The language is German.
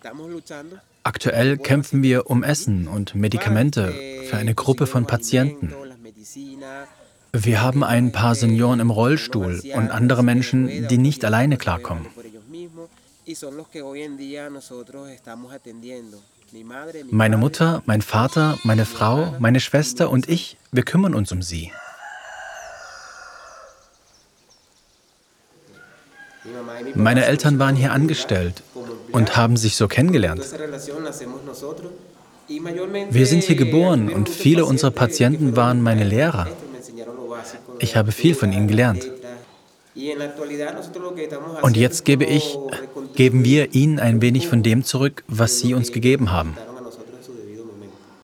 Aktuell kämpfen wir um Essen und Medikamente für eine Gruppe von Patienten. Wir haben ein paar Senioren im Rollstuhl und andere Menschen, die nicht alleine klarkommen. Meine Mutter, mein Vater, meine Frau, meine Schwester und ich, wir kümmern uns um sie. Meine Eltern waren hier angestellt und haben sich so kennengelernt. Wir sind hier geboren und viele unserer Patienten waren meine Lehrer. Ich habe viel von ihnen gelernt. Und jetzt geben wir ihnen ein wenig von dem zurück, was sie uns gegeben haben.